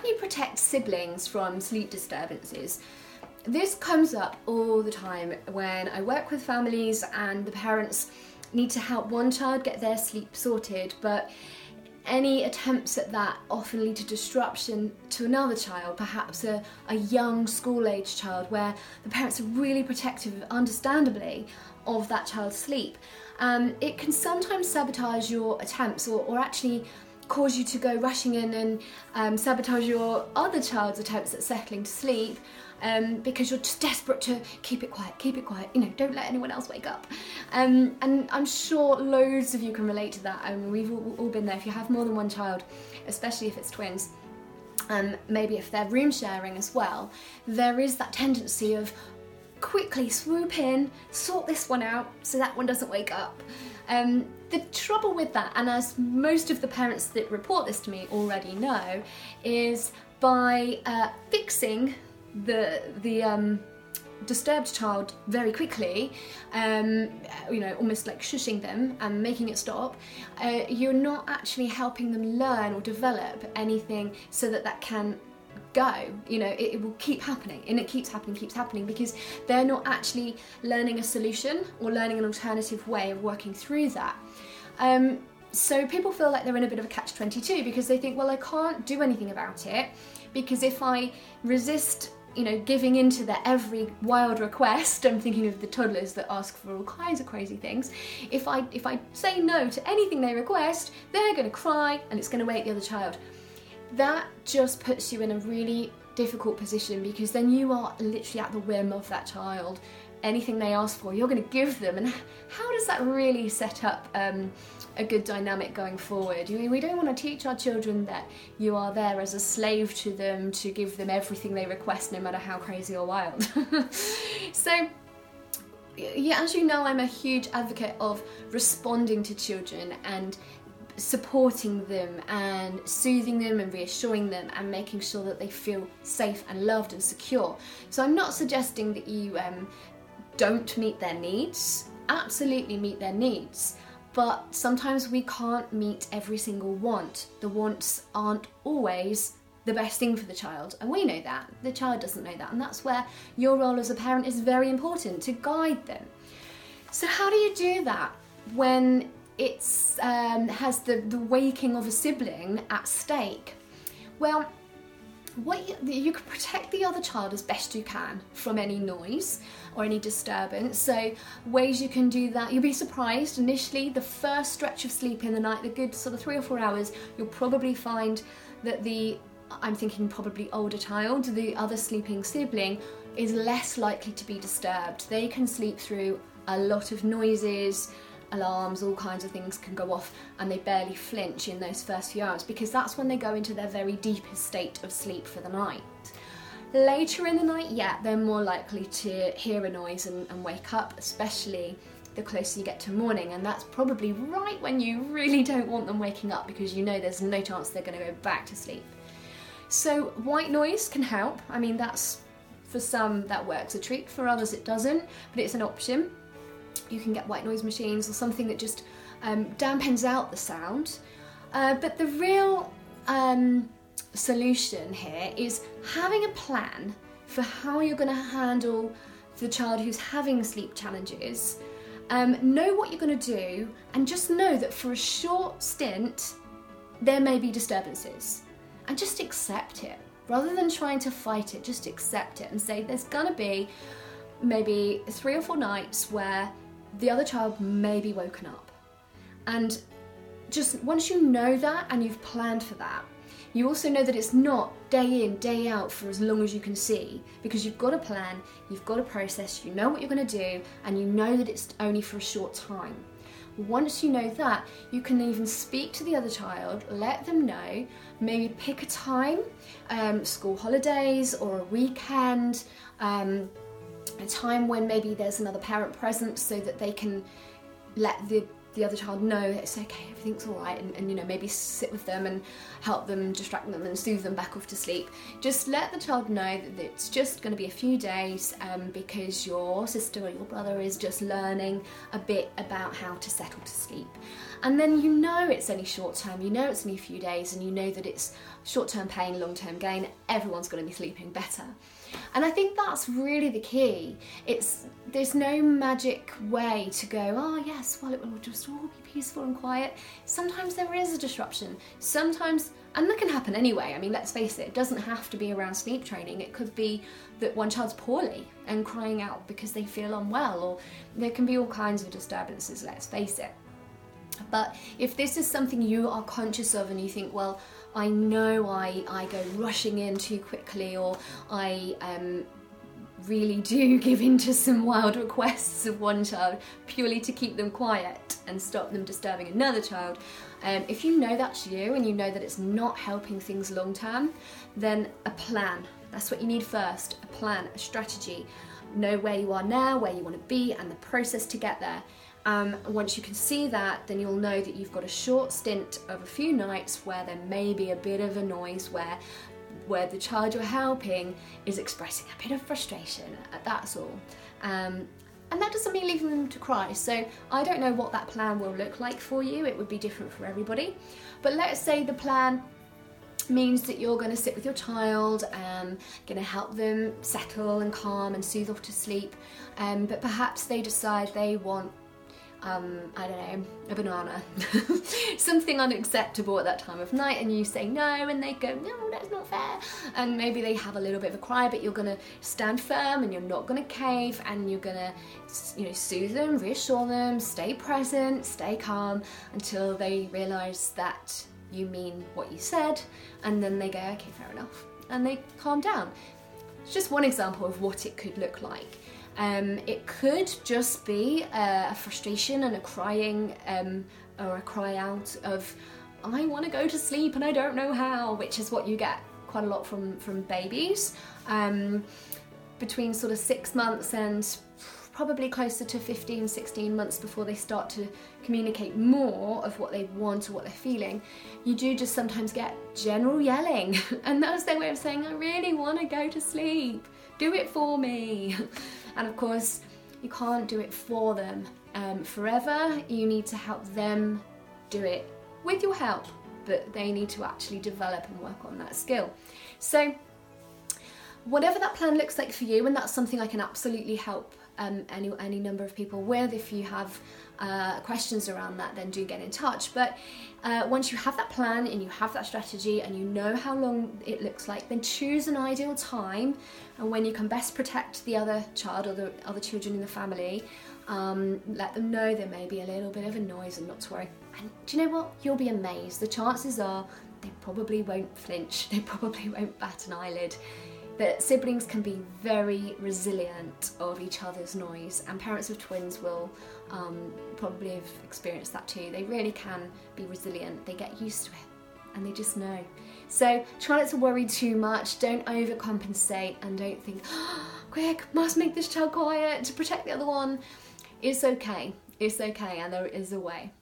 you protect siblings from sleep disturbances? This comes up all the time when I work with families and the parents need to help one child get their sleep sorted, but any attempts at that often lead to disruption to another child, perhaps a young school-age child, where the parents are really protective, understandably, of that child's sleep. It can sometimes sabotage your attempts or actually cause you to go rushing in and sabotage your other child's attempts at settling to sleep, because you're just desperate to keep it quiet, don't let anyone else wake up. And I'm sure loads of you can relate to that. We've all been there. If you have more than one child, especially if it's twins, maybe if they're room sharing as well, there is that tendency of quickly swoop in, sort this one out so that one doesn't wake up. The trouble with that, and as most of the parents that report this to me already know, is by fixing the disturbed child very quickly, almost like shushing them and making it stop, you're not actually helping them learn or develop anything so that can go. It will keep happening, and it keeps happening because they're not actually learning a solution or learning an alternative way of working through that. So people feel like they're in a bit of a catch-22 because they think, well, I can't do anything about it because if I resist giving into their every wild request, I'm thinking of the toddlers that ask for all kinds of crazy things, if I say no to anything they request, they're going to cry and it's going to wake the other child. That just puts you in a really difficult position because then you are literally at the whim of that child. Anything they ask for, you're going to give them, and how does that really set up a good dynamic going forward? We don't want to teach our children that you are there as a slave to them to give them everything they request, no matter how crazy or wild. So, yeah, as you know, I'm a huge advocate of responding to children and supporting them and soothing them and reassuring them and making sure that they feel safe and loved and secure. So I'm not suggesting that you don't meet their needs. Absolutely meet their needs, but sometimes we can't meet every single want. The wants aren't always the best thing for the child, and we know that. The child doesn't know that, and that's where your role as a parent is very important, to guide them. So how do you do that when it's has the waking of a sibling at stake? Well, you can protect the other child as best you can from any noise or any disturbance. So ways you can do that, you'll be surprised initially, the first stretch of sleep in the night, the good sort of 3 or 4 hours, you'll probably find that I'm thinking probably older child, the other sleeping sibling, is less likely to be disturbed. They can sleep through a lot of noises, alarms, all kinds of things can go off, and they barely flinch in those first few hours because that's when they go into their very deepest state of sleep for the night. Later in the night, yeah, they're more likely to hear a noise and wake up, especially the closer you get to morning, and that's probably right when you really don't want them waking up because you know there's no chance they're going to go back to sleep. So white noise can help. I mean, that's, for some that works a treat, for others it doesn't, but it's an option. You can get white noise machines or something that just dampens out the sound. But the real solution here is having a plan for how you're going to handle the child who's having sleep challenges. Know what you're going to do, and just know that for a short stint there may be disturbances, and just accept it. Rather than trying to fight it, just accept it and say there's going to be maybe 3 or 4 nights where the other child may be woken up. And just once you know that and you've planned for that, you also know that it's not day in, day out for as long as you can see, because you've got a plan, you've got a process, you know what you're going to do, and you know that it's only for a short time. Once you know that, you can even speak to the other child, let them know, maybe pick a time, school holidays or a weekend, a time when maybe there's another parent present so that they can let the the other child know that it's okay, everything's all right, and you know, maybe sit with them and help them, distract them and soothe them back off to sleep. Just let the child know that it's just going to be a few days because your sister or your brother is just learning a bit about how to settle to sleep. And then you know it's only short term, you know it's only a few days, and you know that it's short term pain, long term gain, everyone's going to be sleeping better. And I think that's really the key. There's no magic way to go, oh yes, well it will just all be peaceful and quiet. Sometimes there is a disruption. Sometimes, and that can happen anyway, I mean, let's face it doesn't have to be around sleep training. It could be that one child's poorly and crying out because they feel unwell, or there can be all kinds of disturbances, let's face it. But if this is something you are conscious of and you think, well, I know I go rushing in too quickly, or I really do give in to some wild requests of one child purely to keep them quiet and stop them disturbing another child, if you know that's you and you know that it's not helping things long term, then a plan. That's what you need first, a plan, a strategy. Know where you are now, where you want to be, and the process to get there. Once you can see that, then you'll know that you've got a short stint of a few nights where there may be a bit of a noise, where the child you're helping is expressing a bit of frustration, that's all. And that doesn't mean leaving them to cry. So I don't know what that plan will look like for you. It would be different for everybody. But let's say the plan means that you're going to sit with your child, going to help them settle and calm and soothe off to sleep, but perhaps they decide they want I don't know, a banana, something unacceptable at that time of night, and you say no, and they go, no, that's not fair, and maybe they have a little bit of a cry, but you're going to stand firm and you're not going to cave, and you're going to, you know, soothe them, reassure them, stay present, stay calm until they realise that you mean what you said, and then they go, okay, fair enough, and they calm down. It's just one example of what it could look like. It could just be a frustration and a crying or a cry out of, I want to go to sleep and I don't know how, which is what you get quite a lot from babies between sort of 6 months and probably closer to 15, 16 months before they start to communicate more of what they want or what they're feeling. You do just sometimes get general yelling, and that's their way of saying, I really want to go to sleep, do it for me. And of course, you can't do it for them forever. You need to help them do it with your help, but they need to actually develop and work on that skill. So whatever that plan looks like for you, and that's something I can absolutely help any number of people with. If you have questions around that, then do get in touch. But once you have that plan and you have that strategy and you know how long it looks like, then choose an ideal time and when you can best protect the other child or the other children in the family. Let them know there may be a little bit of a noise and not to worry. And do you know what? You'll be amazed. The chances are they probably won't flinch. They probably won't bat an eyelid. That siblings can be very resilient of each other's noise, and parents of twins will probably have experienced that too. They really can be resilient. They get used to it and they just know. So try not to worry too much, don't overcompensate, and don't think, oh, quick, must make this child quiet to protect the other one. It's okay, and there is a way.